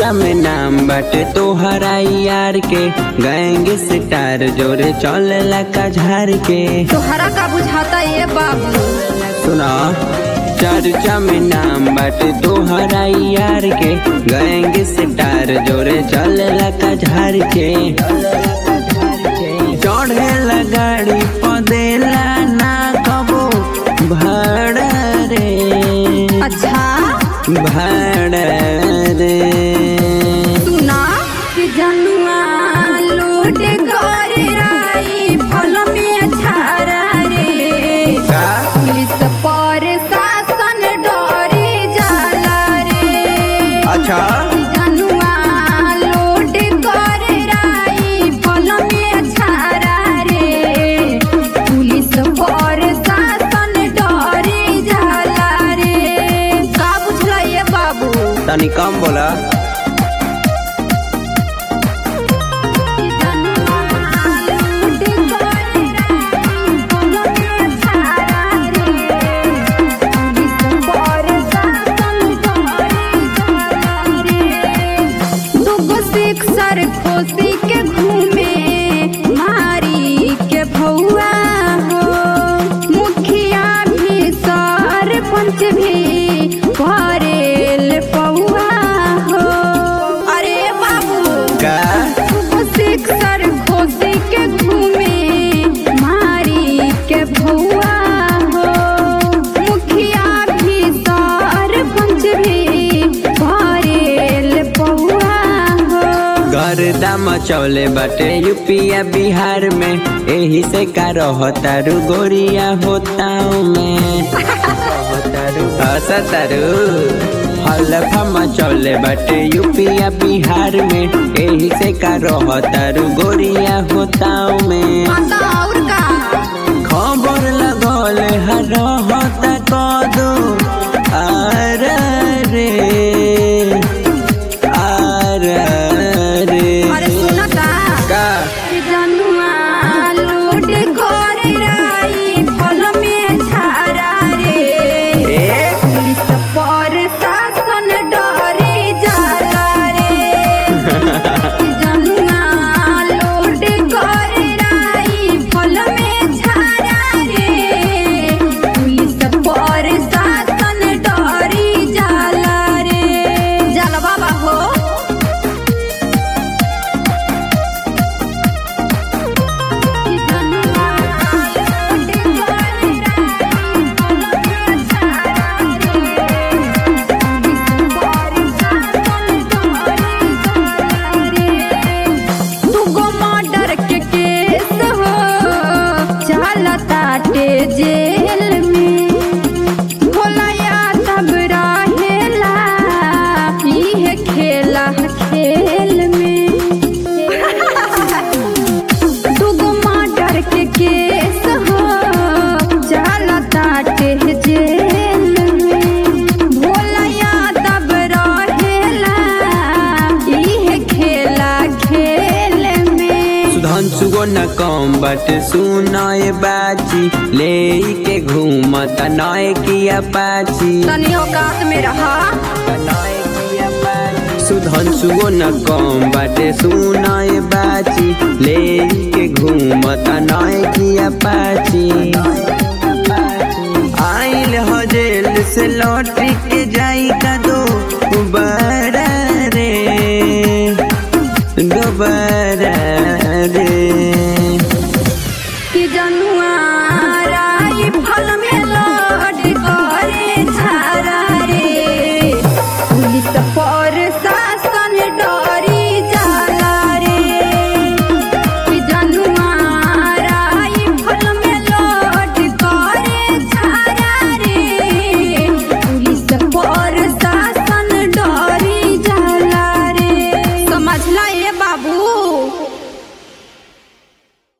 चर्चा में नाम बाटे तोहरा यार के, गैंग स्टार जोरे चलेला का झार के। तोहरा का बुझाता ये बाबू? सुना, चर्चा में नाम बाटे तोहरा यार के, गैंग स्टार जोरे चलेला का झार के। चढ़ेला गाड़ी पदेला ना कबो भाड़ा रे। अच्छा भाड़ा रे। सुना कि जनुआ लूट कर राई फल में छारा रे। पुलिस पर शासन डरे जाला रे। अच्छा जनुआ लूट कर राई फल में छारा रे। पुलिस पर शासन डरे जाला रे। का बुझला ये बाबू? तनी कम बोला। सर खोसी के घूमे मारी के भौआ हो। मुखिया भी सरपंच भी भरेल पौआ हो। अरे बाबू का सर खोसी के घूमे मारी के भौआ हो। मुखिया भी सरपंच भी भरेल पौआ हो। गर्दा मचौले बाटे यूपिया बिहार में, एही से का रहतारू गोरिया होताऊ में। हसतारू हलफा मचौले बाटे यूपिया बिहार में, एही से का रहतारू गोरिया होताऊ में। और का खबर लगल रहता कदू आर रे आर रे। अरे सुनता का जनुआ लूट कर राई फल में छारा रे। पुलिस पर शासन डरे जाला रे। जनुआ लूट कर राई फल में छारा रे। पुलिस पर शासन डरे जाला रे। जाला बाबा हो। जेल में भोलाया तब रहेला इहे खेला खेल में। दुगो मर्डर के केस हो चलताटे जेल में। भोलाया तब रहेला इहे खेला खेल में। सुधांशु गो न कम बाटे सुनाए बाजी, ले के घूमत नए किया पाची। तनी औकात में रहा। सुधांशु गो न कम बाटे सुनाए बाजी, ले के घूमत नए किया पाची। आइल हो जेल से लौट के जाई का दोबारा रे दोबारा रे। कि जनुआ